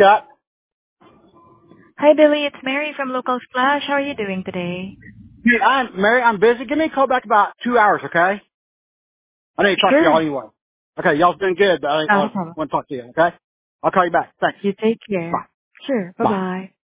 Scott. Hi, Billy. It's Mary from Local Splash. How are you doing today? Hey, Mary, I'm busy. Give me a call back about 2 hours, okay? I need to talk to y'all Sure. anyway. Okay, y'all's been good, but I Not a problem. want to talk to you, okay? I'll call you back. Thanks. You take Bye. care. Sure. Bye. Bye-bye.